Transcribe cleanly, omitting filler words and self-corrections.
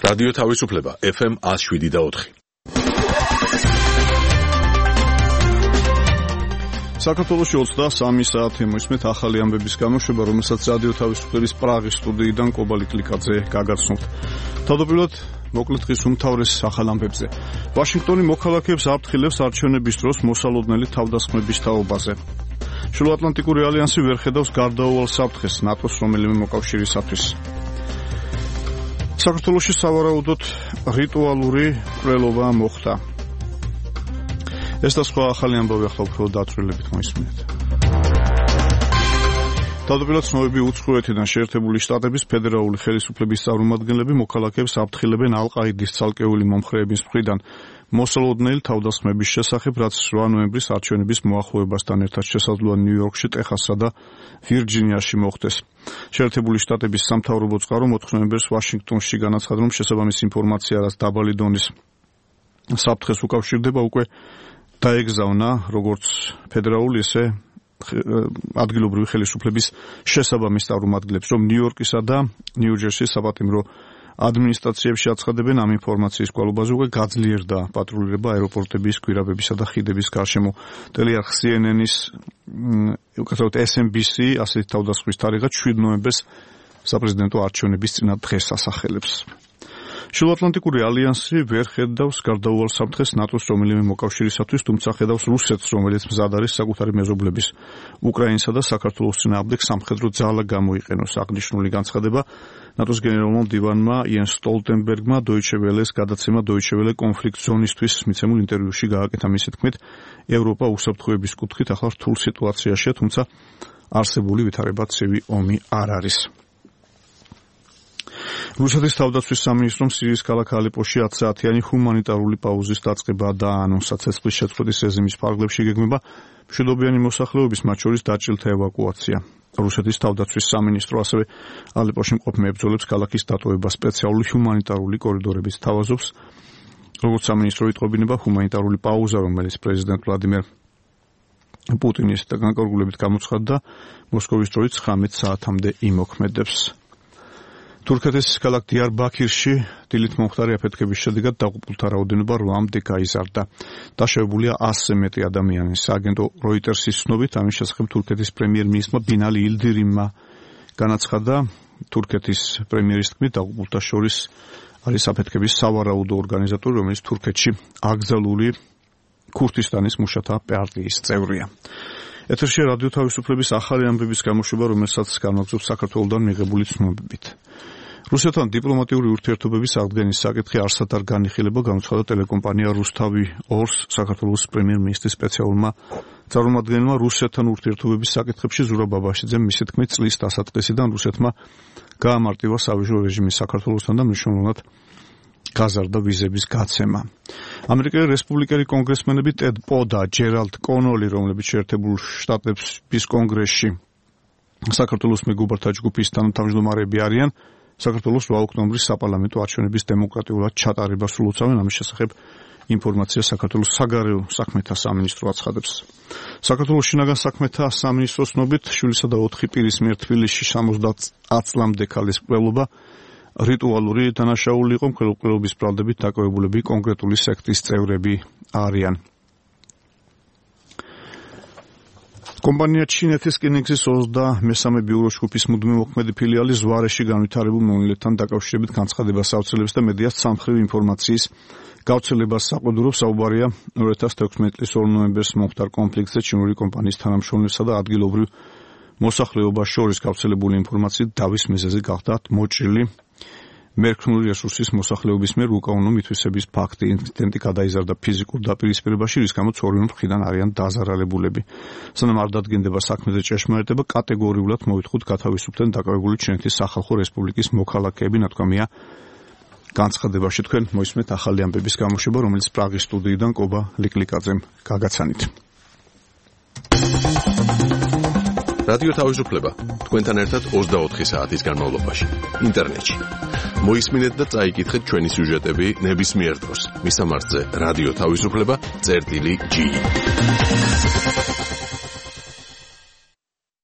რადიო თავისუფლება FM 107.4. საქართველოში 23 საათი მოისმენთ ახალი ამბების გამოშვება, რომელსაც რადიო თავისუფლების პრაღის სტუდიიდან კობა ლიკლიკაძე გაგაცნობთ. თავდაპირველად მოკლედ დღის უმთავრეს ახალ ამბებზე. ვაშინგტონი მოქალაქეებს აფრთხილებს არჩევნების დროს მოსალოდნელი თავდასხმების თაობაზე. შუაატლანტიკური ალიანსი ვერ ხედავს გარდაუვალ საფრთხეს ნატოს რომელიმე მოკავშირისათვის. საქართველოში სავარაუდოდ რიტუალური მკვლელობა მოხდა. ეს და სხვა ახალი ამბავი ახლა უფრო დაწვრილებით მოისმინეთ. თავდაპირველად ცნობები უცხოეთიდან შეერთებული შტატების ფედერალური ხელისუფლების წარმომადგენლები მოქალაქეებს აფრთხილებენ ალ-ყაიდის ცალკეული მომხრეების მხრიდან მოსალოდნელი თავდასხმების შესახებ, რაც 8 ნოემბრის არჩევნების მოახლოებასთან ერთად შესაძლოა ნიუ-იორკში, ტეხასსა და ვირჯინიაში მოხდეს. შეერთებული შტატების სამთავრობო წყარო 4 ნოემბერს ვაშინგტონში განაცხადა, რომ შესაბამის ინფორმაცია, რაც დაბალი დონის საფრთხეს უკავშირდება, უკვე დაეგზავნა როგორც ფედერალური, ისე ადგილობრივი ხელისუფლების შესაბამის წარმომადგენლებს, რომ ნიუ-იორკისა და ნიუ-ჯერსის საპატიმრო ადმინისტრაციებში აცხადებენ ამ ინფორმაციის გვალობაზე უკვე გაძლიერდა პატრულირება აეროპორტების, გვირაბებისა და ხიდების გარშემო. ტელეარხ CNN-ის უკეთებთ SNBC ასეთი თავდასხმის თარიღად 7 ნოემბერს საპრეზიდენტო არჩევნების წინა დღეს ასახელებს. შუაატლანტიკური ალიანსი ვერ ხედავს გარდაუვალ საფრთხეს ნატოს რომელიმე მოკავშირისათვის, თუმცა ხედავს რუსეთს, რომელიც მზად არის საკუთარი მეზობლების უკრაინსა და საქართველოს წინააღმდეგ სამხედრო ძალა გამოიყენოს. აღნიშნული განცხადება ნატოს გენერალურმა მდივანმა იენს სტოლტენბერგმა Deutsche Welle-ს გადაცემა Deutsche Welle კონფლიქტ ზონისთვის მიცემულ ინტერვიუში გააკეთა. მისი თქმით, ევროპა უსაფრთხოების კუთხით ახლა რთულ სიტუაციაშია, თუმცა არსებული ვითარებაცივი ომი არ არის. რუსეთის თავდაცვის სამინისტრომ სირიის ქალაქ ალეპოში 10 საათიანი ჰუმანიტარული პაუზის დაწყება დაანონსა. ცეცხლის შეწყვეტის რეჟიმის ფარგლებში გეგმება მშვიდობიანი მოსახლეობის, მათ შორის დაჭრილთა ევაკუაცია. რუსეთის თავდაცვის სამინისტრო ასევე ალეპოში მყოფ მებრძოლებს ქალაქის დატოვება სპეციალური ჰუმანიტარული კორიდორებით თავაზობს. როგორც სამინისტრო იტყობინება, ჰუმანიტარული პაუზა, რომელიც პრეზიდენტ ვლადიმერ პუტინის განკარგულებით გამოცხადდა, მოსკოვის დროით 19 საათამდე იმოქმედებს. თურქეთის ქალაქ დიარბაქირში დილით მომხდარი აფეთქების შედეგად დაღუპულთა რაოდენობა 8-მდე გაიზარდა. დაშავებულია 100-ზე მეტი ადამიანი. სააგენტო როიტერსის ცნობით, ამის შესახებ თურქეთის პრემიერ-მინისტრმა ბინალი ილდირიმმა განაცხადა. თურქეთის პრემიერის თქმით, დაღუპულთა შორის არის აფეთქების სავარაუდო ორგანიზატორი, რომელიც თურქეთში აკრძალული ქურთისტანის მუშათა პარტიის წევრია. ეთერში რადიო თავისუფლების ახალი ამბების გამოშვება, რომელსაც განვაგრძობს საქართველოდან მიღებული ცნობებით. რუსეთთან დიპლომატიური ურთიერთობების აღდგენის საკითხი არსად არ განიხილება, გამოცხადდა ტელეკომპანია რუსთავი 2-ს საქართველოს პრემიერ-მინისტრის სპეციალურმა წარმომადგენელმა. რუსეთთან ურთიერთობების საკითხებში ზურაბ აბაშიძემ მისი თქმით, წლის დასაწყისიდან რუსეთმა გაამარტივა სავიზო რეჟიმი საქართველოსთან და მნიშვნელოვნად გაზარდა ვიზების გაცემა. ამერიკელი რესპუბლიკელი კონგრესმენები ტედ პო და ჯერალდ კონოლი, რომლებიც შეერთებულ შტატების კონგრესში საქართველოს მეგობართა ჯგუფის თანათავმჯდომარეები არიან, საქართველოს 8 ოქტომბრის საპარლამენტო არჩევნების დემოკრატიულად ჩატარებას ულოცავენ. ამის შესახებ ინფორმაცია საქართველოს საგარეო საქმეთა სამინისტრო აცხადებს. საქართველოს შინაგან საქმეთა სამინისტროს ცნობით, შვილისა და 4 პირის მიერ თბილისში 70 წლამდე ქალის მკვლელობა რიტუალური დანაშაული იყო. მკვლელობის ბრალდებით დაკავებულები კონკრეტული სექტის წევრები არიან. კომპანია ჩინეთის რკინიგზის 23 ბიურო ჯგუფის მუდმივ მოქმედი ფილიალი ზვარეში განვითარებულ მონოლითთან დაკავშირებით განცხადებას ავრცელებს და მედიას სამხრივ ინფორმაციის გავრცელებას საყვედურობს. საუბარია 2016 წლის 2 ნოემბერს მომხდარ კონფლიქტზე ჩინური კომპანიის თანამშრომლებსა და ადგილობრივ მოსახლეობას შორის გავრცელებული ინფორმაციით დავის მიზეზი გახდა მოჭრილი მერქნული რესურსის მოსახლეობის მიერ უკანონო მითვისების ფაქტი. ინციდენტი გადაიზარდა ფიზიკურ დაპირისპირებაში, რის გამოც ორივე მხრიდან არიან დაზარალებულები. სანამ არ დადგინდება საქმეზე ჭეშმარიტება, კატეგორიულად მოითხოვთ გათავისუფლდნენ დაკავებული ჩინეთის სახალხო რესპუბლიკის მოქალაქეები, ნათქვამია განცხადებაში. თქვენ მოისმენთ ახალი ამბების გამოშვება, რომელიც პრაღის სტუდიიდან კობა ლიკლიკაძემ გაგაცანით. რადიო თავისუფლება თქვენთან ერთად 24 საათის განმავლობაში ინტერნეტში. მოისმინეთ და წაიკითხეთ ჩვენი სიუჟეტები ნებისმიერ დროს. მისამართზე რადიო თავისუფლება.gi